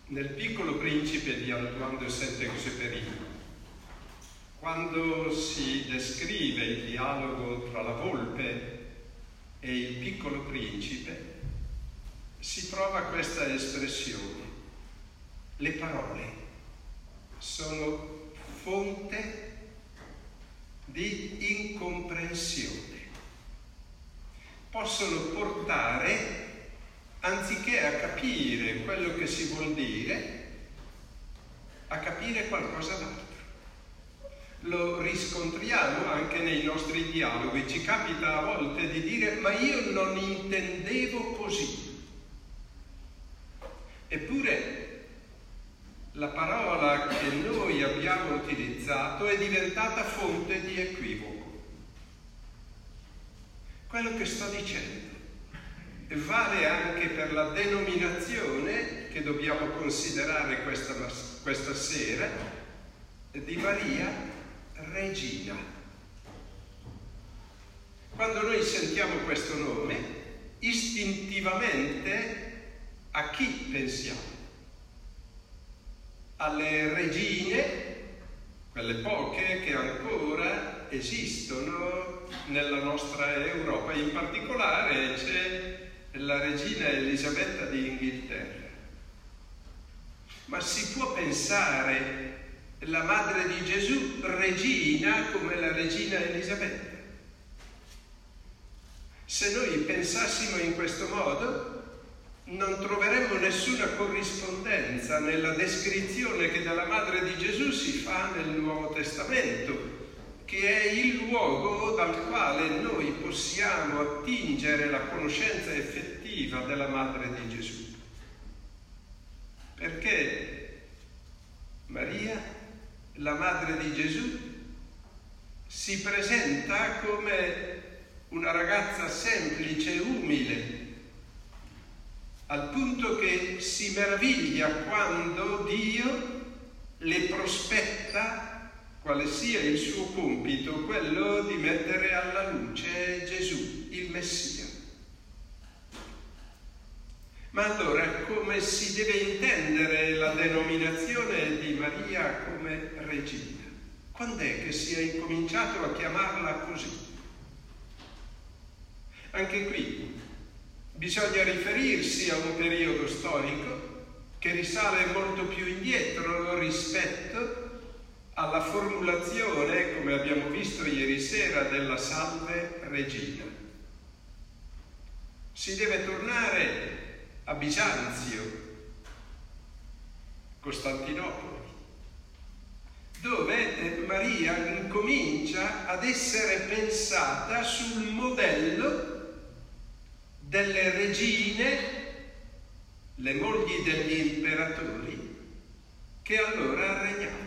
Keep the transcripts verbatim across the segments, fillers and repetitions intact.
Nel Piccolo Principe di Antoine de Saint-Exupéry, quando si descrive il dialogo tra la volpe e il piccolo principe, si trova questa espressione: le parole sono fonte di incomprensione, possono portare, anziché a capire quello che si vuol dire, a capire qualcosa d'altro. Lo riscontriamo anche nei nostri dialoghi. Ci capita a volte di dire: ma io non intendevo così. Eppure la parola che noi abbiamo utilizzato è diventata fonte di equivoco. Quello che sto dicendo vale anche per la denominazione che dobbiamo considerare questa, questa sera di Maria Regina. Quando noi sentiamo questo nome, istintivamente a chi pensiamo? Alle regine, quelle poche che ancora esistono nella nostra Europa. In particolare c'è la regina Elisabetta di Inghilterra. Ma si può pensare la madre di Gesù regina come la regina Elisabetta? Se noi pensassimo in questo modo, non troveremmo nessuna corrispondenza nella descrizione che della madre di Gesù si fa nel Nuovo Testamento, che è il luogo dal quale noi possiamo attingere la conoscenza effettiva della madre di Gesù. Perché Maria, la madre di Gesù, si presenta come una ragazza semplice e umile, al punto che si meraviglia quando Dio le prospetta quale sia il suo compito, quello di mettere alla luce Gesù, il Messia. Ma allora come si deve intendere la denominazione di Maria come regina? Quando è che si è incominciato a chiamarla così? Anche qui bisogna riferirsi a un periodo storico che risale molto più indietro rispetto alla formulazione, come abbiamo visto ieri sera, della Salve Regina. Si deve tornare a Bisanzio, Costantinopoli, dove Maria incomincia ad essere pensata sul modello delle regine, le mogli degli imperatori, che allora regnavano.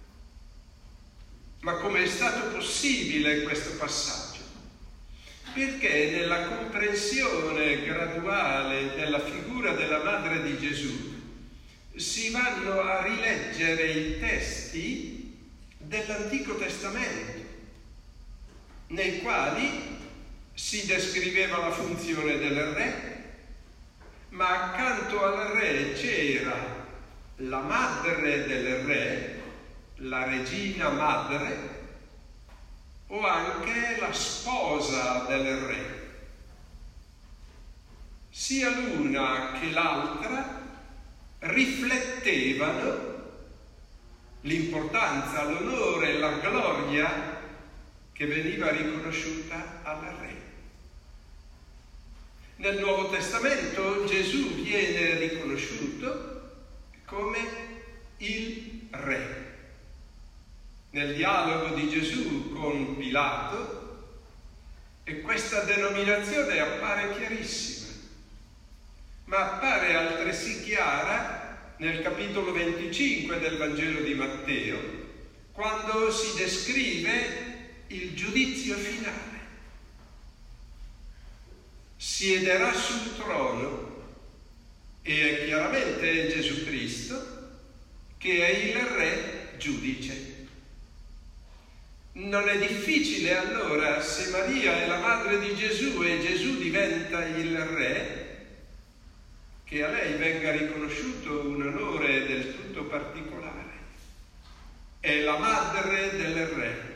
Ma come è stato possibile questo passaggio? Perché nella comprensione graduale della figura della Madre di Gesù si vanno a rileggere i testi dell'Antico Testamento, nei quali si descriveva la funzione del re, ma accanto al re c'era la madre del re, la regina madre, o anche la sposa del re. Sia l'una che l'altra riflettevano l'importanza, l'onore e la gloria che veniva riconosciuta al re. Nel Nuovo Testamento Gesù viene riconosciuto come il re. Nel dialogo di Gesù con Pilato, e questa denominazione appare chiarissima, ma appare altresì chiara nel capitolo venticinque del Vangelo di Matteo, quando si descrive il giudizio finale. Siederà sul trono, e è chiaramente Gesù Cristo che è il re giudice. Non è difficile allora, se Maria è la madre di Gesù e Gesù diventa il re, che a lei venga riconosciuto un onore del tutto particolare. È la madre del re.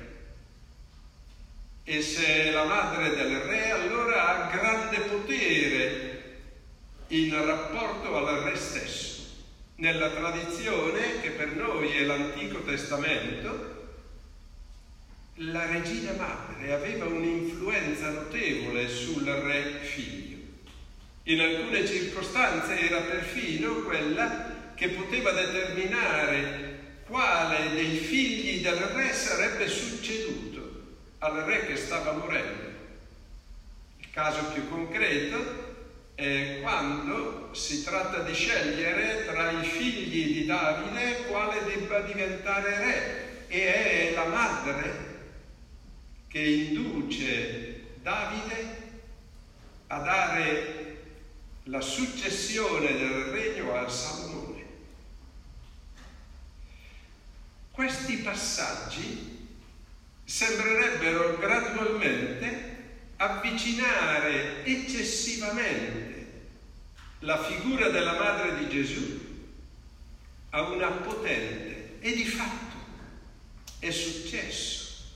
E se è la madre del re, allora ha grande potere in rapporto al re stesso. Nella tradizione, che per noi è l'Antico Testamento, la regina madre aveva un'influenza notevole sul re figlio. In alcune circostanze era perfino quella che poteva determinare quale dei figli del re sarebbe succeduto al re che stava morendo. Il caso più concreto è quando si tratta di scegliere tra i figli di Davide quale debba diventare re, e è la madre che induce Davide a dare la successione del regno a Salomone. Questi passaggi sembrerebbero gradualmente avvicinare eccessivamente la figura della madre di Gesù a una potente, e di fatto è successo.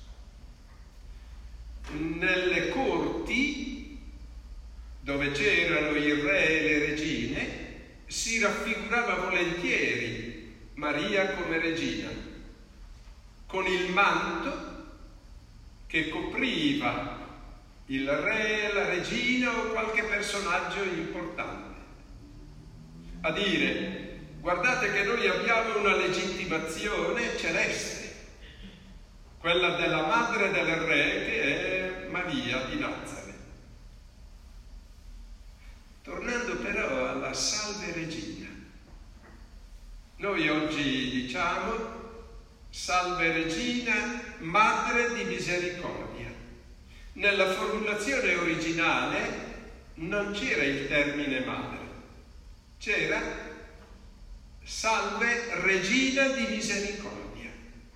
Nelle corti dove c'erano i re e le regine, si raffigurava volentieri Maria come regina, con il manto che copriva il re, la regina o qualche personaggio importante. A dire: guardate che noi abbiamo una legittimazione celeste, quella della madre del re, che è Maria di Nazareth. Tornando però alla Salve Regina, noi oggi diciamo Salve Regina, Madre di Misericordia. Nella formulazione originale non c'era il termine madre, c'era Salve Regina di Misericordia.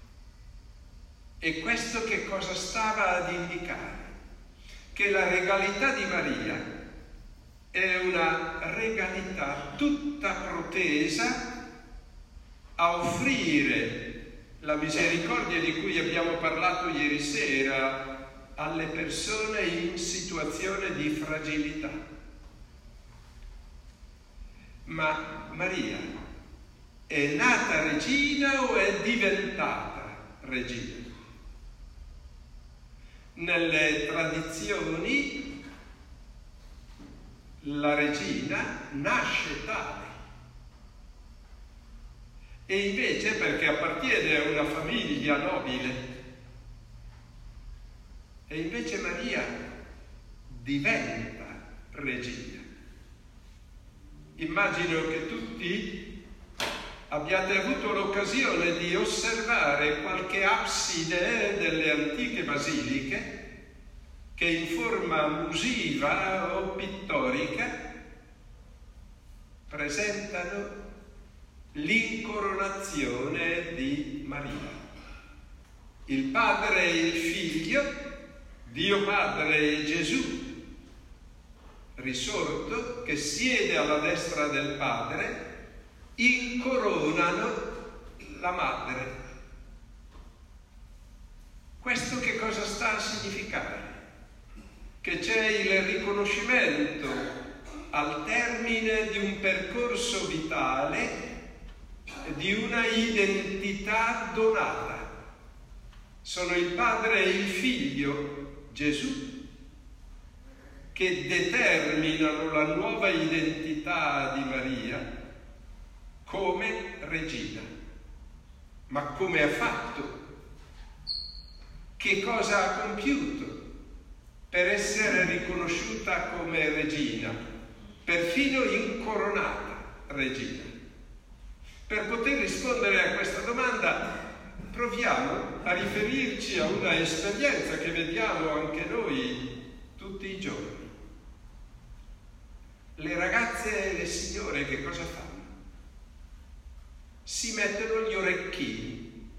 E questo che cosa stava ad indicare? Che la regalità di Maria è una regalità tutta protesa a offrire la misericordia di cui abbiamo parlato ieri sera alle persone in situazione di fragilità. Ma Maria è nata regina o è diventata regina? Nelle tradizioni la regina nasce tale, e invece perché appartiene a una famiglia nobile, e invece Maria diventa regina. Immagino che tutti abbiate avuto l'occasione di osservare qualche abside delle antiche basiliche che in forma musiva o pittorica presentano l'incoronazione di Maria. Il Padre e il Figlio, Dio Padre e Gesù, risorto, che siede alla destra del Padre, incoronano la Madre. Questo che cosa sta a significare? Che c'è il riconoscimento al termine di un percorso vitale di una identità donata. Sono il Padre e il Figlio, Gesù, che determinano la nuova identità di Maria come regina. Ma come ha fatto? Che cosa ha compiuto per essere riconosciuta come regina, perfino incoronata regina? Per poter rispondere a questa domanda proviamo a riferirci a una esperienza che vediamo anche noi tutti i giorni. Le ragazze e le signore che cosa fanno? Si mettono gli orecchini.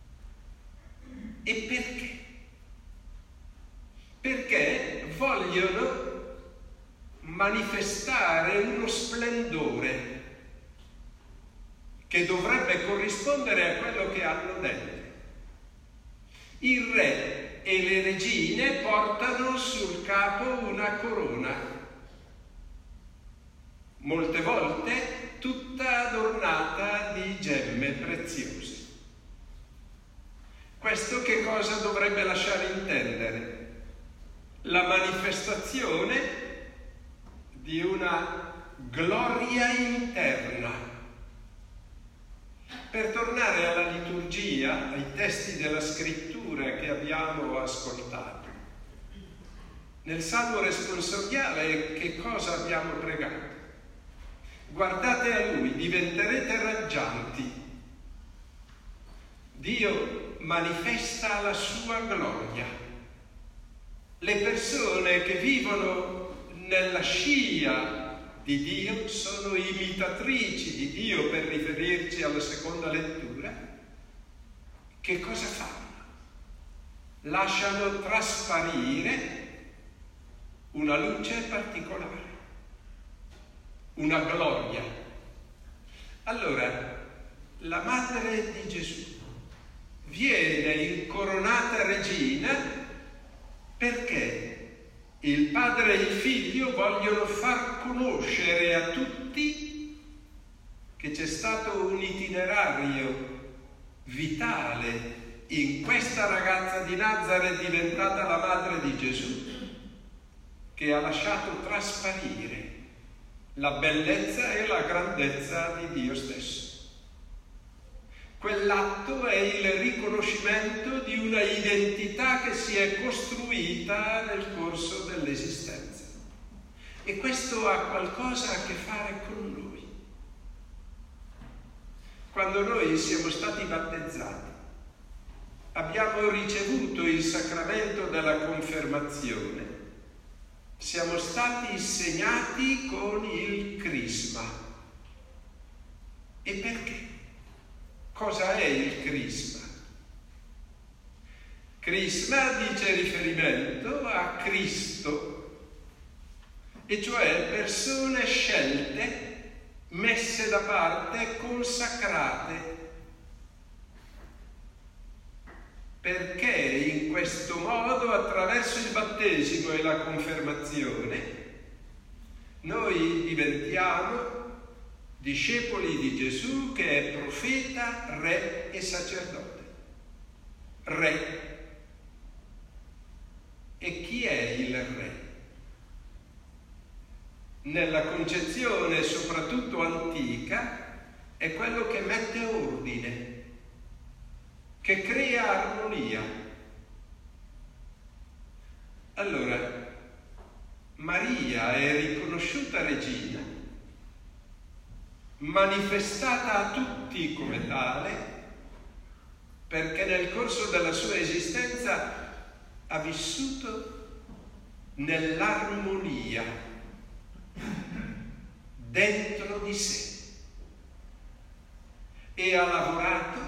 E perché? Perché vogliono manifestare uno splendore che dovrebbe corrispondere a quello che hanno dentro. Il re e le regine portano sul capo una corona, molte volte tutta adornata di gemme preziose. Questo che cosa dovrebbe lasciare intendere? La manifestazione di una gloria interna. Per tornare alla liturgia, ai testi della scrittura che abbiamo ascoltato, nel Salmo responsoriale che cosa abbiamo pregato? Guardate a Lui, diventerete raggianti. Dio manifesta la sua gloria. Le persone che vivono nella scia di Dio sono imitatrici di Dio, per riferirci alla seconda lettura. Che cosa fanno? Lasciano trasparire una luce particolare, una gloria. Allora, la madre di Gesù viene incoronata regina perché il padre e il figlio vogliono far conoscere a tutti che c'è stato un itinerario vitale in questa ragazza di Nazaret diventata la madre di Gesù, che ha lasciato trasparire la bellezza e la grandezza di Dio stesso. Quell'atto è il riconoscimento di una identità che si è costruita nel corso dell'esistenza. E questo ha qualcosa a che fare con noi. Quando noi siamo stati battezzati, abbiamo ricevuto il sacramento della confermazione, siamo stati segnati con il crisma. E perché? Cosa è il crisma? Crisma dice riferimento a Cristo, e cioè persone scelte, messe da parte, consacrate, perché in questo modo, attraverso il battesimo e la confermazione, noi diventiamo discepoli di Gesù, che è profeta, re e sacerdote. Re. E chi è il re? Nella concezione soprattutto antica è quello che mette ordine, che crea armonia. Allora, Maria è riconosciuta regina, manifestata a tutti come tale, perché nel corso della sua esistenza ha vissuto nell'armonia dentro di sé e ha lavorato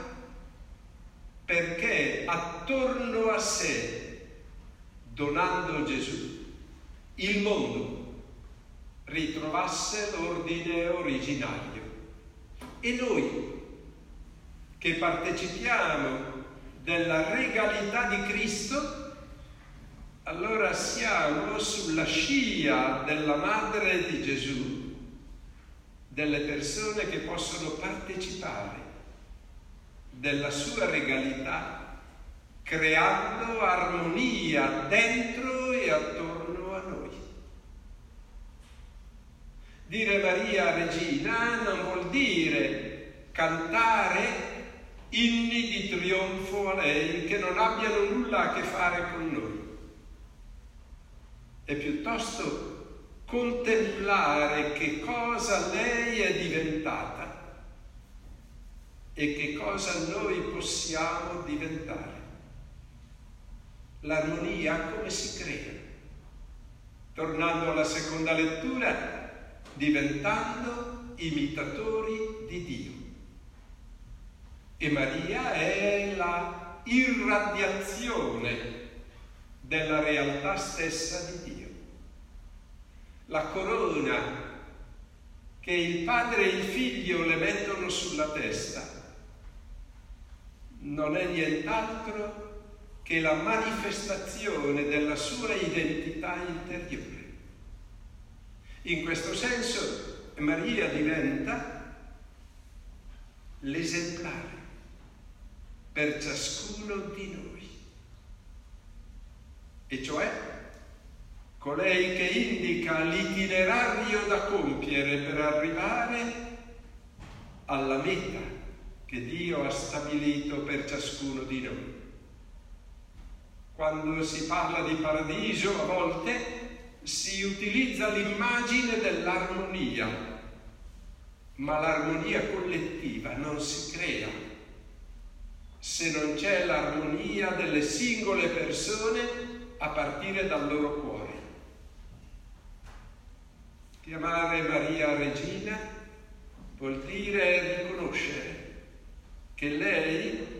perché attorno a sé, donando Gesù, il mondo ritrovasse l'ordine originario. E noi, che partecipiamo della regalità di Cristo, allora siamo sulla scia della madre di Gesù, delle persone che possono partecipare della sua regalità, creando armonia dentro e attorno a noi. Dire Maria regina non vuol dire cantare inni di trionfo a lei che non abbiano nulla a che fare con noi. È piuttosto contemplare che cosa lei è diventata e che cosa noi possiamo diventare. L'armonia come si crea? Tornando alla seconda lettura, diventando imitatori di Dio. E Maria è la irradiazione della realtà stessa di Dio. La corona che il padre e il figlio le mettono sulla sua testa non è nient'altro che la manifestazione della sua identità interiore. In questo senso Maria diventa l'esemplare per ciascuno di noi, e cioè colei che indica l'itinerario da compiere per arrivare alla meta che Dio ha stabilito per ciascuno di noi. Quando si parla di paradiso, a volte si utilizza l'immagine dell'armonia, ma l'armonia collettiva non si crea se non c'è l'armonia delle singole persone a partire dal loro cuore. Chiamare Maria Regina vuol dire riconoscere che lei,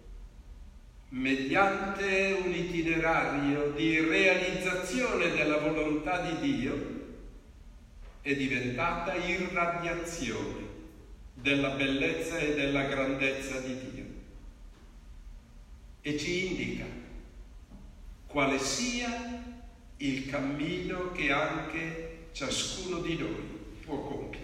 mediante un itinerario di realizzazione della volontà di Dio, è diventata irradiazione della bellezza e della grandezza di Dio, e ci indica quale sia il cammino che anche ciascuno di noi può compiere.